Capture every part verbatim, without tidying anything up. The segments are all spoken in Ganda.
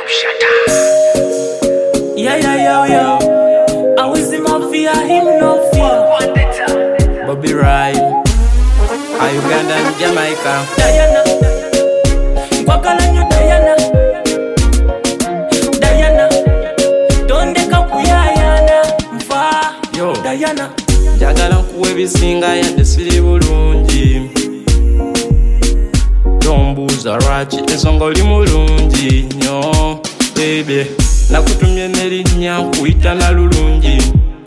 Yeah, yeah, yo, yo. I was in my fear, him no fear. Bobby Rhyme, are Uganda and Jamaica. Diana, Kwakalanyo Diana. Diana, don't take up Diana. Mfa, yo, Diana. Jagala nkuwe bisinga yadde siri bulungi. Tombuuza lwaki ensonga oli mulungi nnyo baby. Nakutumye n'erinnya nkuyita na lulungi.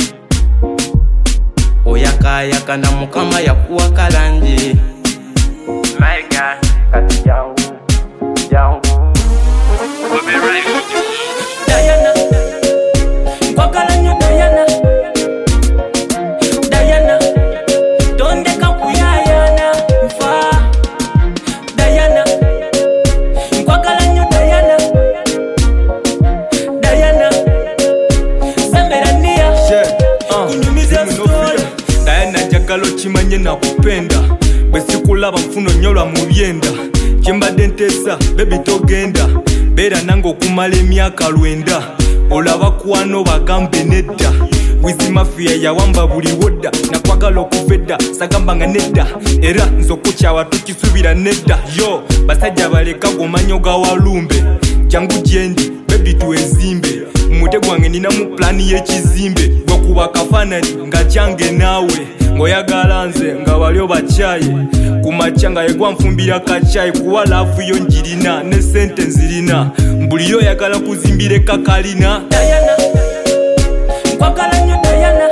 Oyakaayaka na Mukama yakuwa kalangi. My God, kati jangu, jangu. Bobby Rhyme. Diana, nkwagala nnyo Diana. Diana, tondeka kuyayana nfa. Diana, nkwagala nnyo Diana. Diana, semberania kunyumiza story. Diana njagala okimanye nakupenda, bwe sikulaba nfuno nyolwa mu byenda. Kyembadde nteesa baby togenda, beera nange okumala emyaka lwenda. Olaba kwano bagambe nedda, Wizi Mafia yawamba buli wodda. Nakwagala okuva edda sagamba nga nedda, era nze okukyawa tukisubira nedda. Yo basajja baleka gomanyo ga walumbe, jangu gyendi baby tuwezimbe. Mumutego wange ninamu plani y'ekizimbe, gwakuba kafaananyi nga kyange naawe. Ng'oyagala nze nga wali obakyaye, kumakya nga yegwa nfumbira kacyayi. Kuwa laafu yo njirina ne sente nzirina, mbuliyo oyagala kuzimbira ekakalina. Diana, nkwagala nnyo Diana.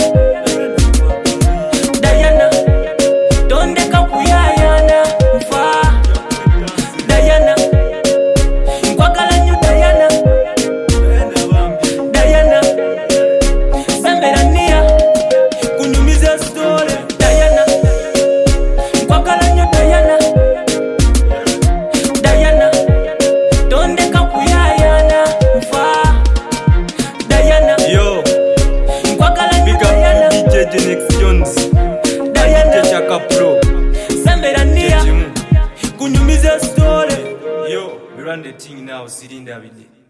Diana, tondeka kuyayana nfa. Diana, nkwagala nnyo Diana. Diana, semberania kunyumiza story. Diana, nkwagala nnyo Diana. Diana, tondeka kuyayana nfa. Diana, Yo, nkwagala nnyo big up Diana. D J Genex Jones, Diana, D J Chaka Pro, semberania Jimu. kunyumiza story. Yo, we run the thing now, Sirinda Abidi.